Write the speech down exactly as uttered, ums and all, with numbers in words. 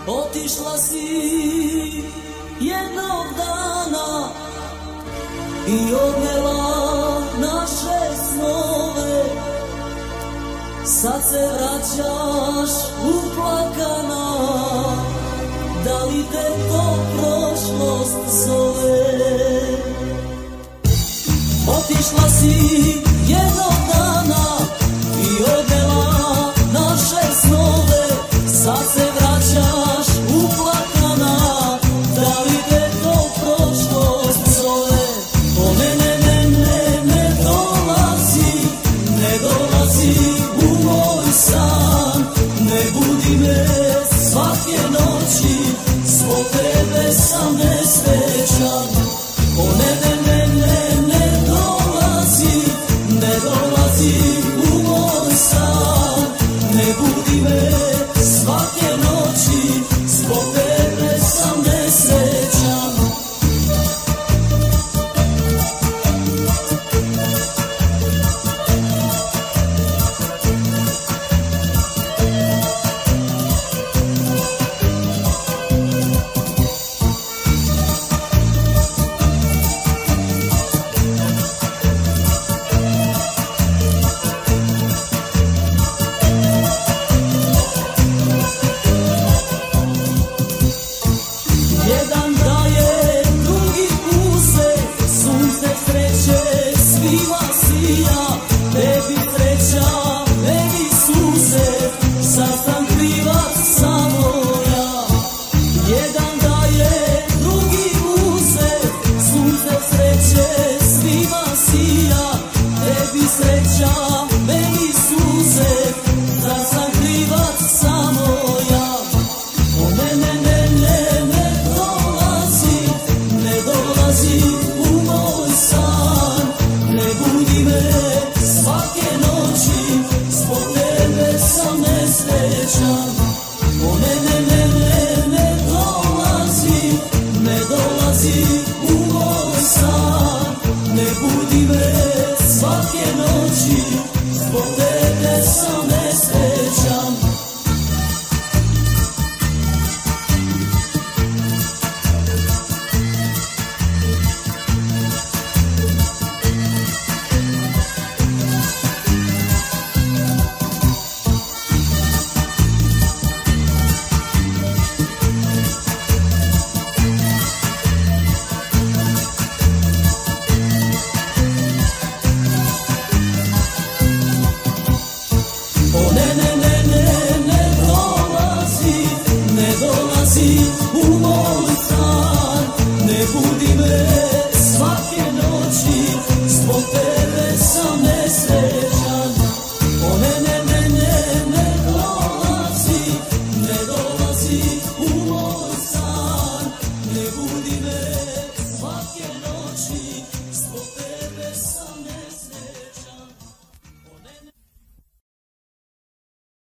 Otišla si jednog dana i odnela naše snove. Sad se vraćaš uplakana, da li te to prošlost zove? Otišla si jednog dana i odnela naše snove. Sad se vraćaš uplakana, da li te to prošlost zove? O ne, ne, ne, ne, ne dolazi, ne dolazi u moj san. Ne budi me svake noći, zbog tebe sam nesrećan.